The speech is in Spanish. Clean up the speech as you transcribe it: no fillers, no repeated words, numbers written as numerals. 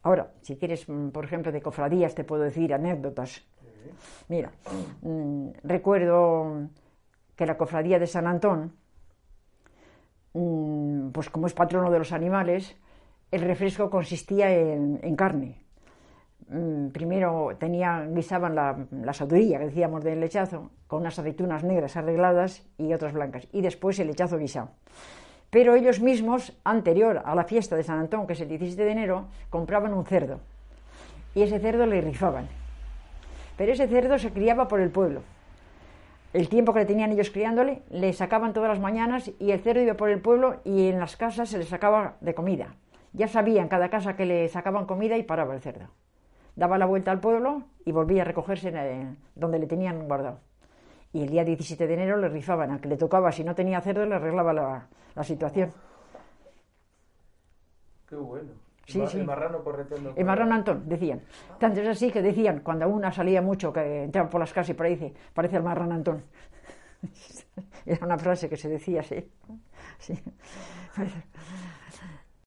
Ahora, si quieres, por ejemplo, de cofradías, te puedo decir anécdotas. Mira, recuerdo que la cofradía de San Antón, pues como es patrono de los animales, el refresco consistía en carne. Primero guisaban la saduría, que decíamos, del lechazo, con unas aceitunas negras arregladas y otras blancas, y después el lechazo guisado. Pero ellos mismos, anterior a la fiesta de San Antón, que es el 17 de enero, compraban un cerdo, y ese cerdo le rifaban. Pero ese cerdo se criaba por el pueblo. El tiempo que le tenían ellos criándole, le sacaban todas las mañanas, y el cerdo iba por el pueblo, y en las casas se le sacaba de comida. Ya sabían cada casa que le sacaban comida, y paraba el cerdo. Daba la vuelta al pueblo y volvía a recogerse donde le tenían guardado. Y el día 17 de enero le rifaban, al que le tocaba, si no tenía cerdo, le arreglaba la situación. Qué bueno. Sí, sí. El marrano correteando. El marrano Antón, decían. Tanto es así que decían, cuando una salía mucho, que entraba por las casas y por ahí dice, parece el marrano Antón. Era una frase que se decía así. Sí.